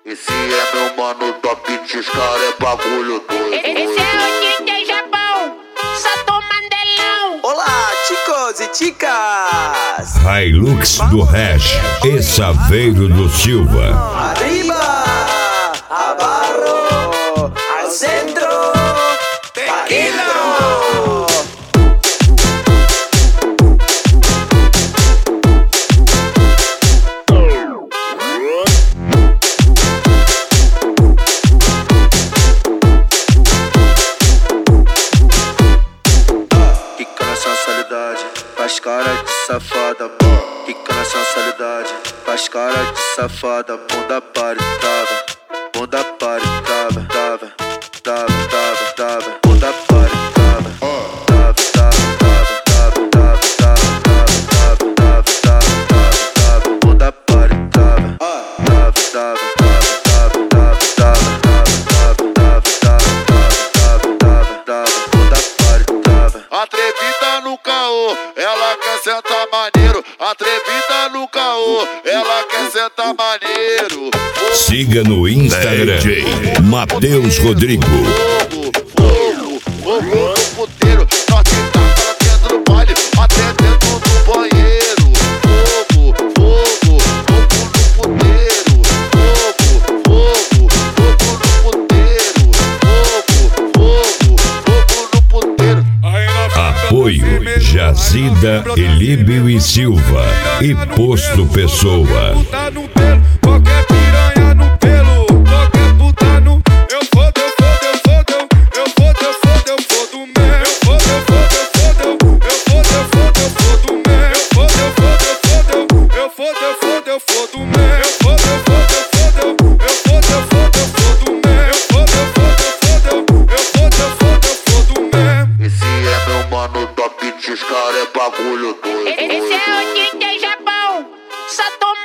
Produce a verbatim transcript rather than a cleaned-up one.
Esse é meu mano top, cara, é bagulho doido. Esse é o D J Japão, Santo Mandelão. Olá, chicos e chicas. Hilux do Hash e Saveiro do Silva. Arriba, abarro, al centro, tequila. Faz cara de safada, quica na sensualidade. Faz cara de safada, bunda para e trava. Bunda para e trava, trava, trava, trava, trava. Bunda para e trava, trava, trava, trava, trava, trava, trava, trava, trava, trava, trava. Bunda para e trava, trava, trava, trava, trava, trava, trava, trava, trava, trava, trava. Bunda para e trava. Atrevida no caô, ela quer sentar maneiro. Atrevida no caô, ela quer sentar maneiro. Siga no Instagram, D J Matheus Rodrigo. Fogo, fogo, fogo no puteiro. Nós tentamos ela dentro do baile, até dentro do banheiro. Fogo, fogo, fogo no puteiro. Fogo, fogo, fogo no puteiro. Fogo, fogo, fogo no puteiro. Apoio Jazida, Elíbio e Silva e Posto Pessoa. Qualquer piranha no pelo, qualquer puta no. Eu fodo, eu fodo, eu fodo, eu fodo, eu fodo, eu fodo mesmo. Eu fodo, eu fodo, eu fodo, eu fodo, eu fodo, eu fodo mesmo. Eu fodo, eu fodo, eu fodo, eu fodo, eu fodo, eu fodo mesmo. Eu fodo, eu fodo, eu fodo, eu fodo, eu fodo, eu fodo mesmo. Eu fodo, eu fodo, eu fodo, eu fodo, eu fodo, eu fodo mesmo. Esse é meu mano top, cara, é bagulho doido. Esse é o D J Japão, Santo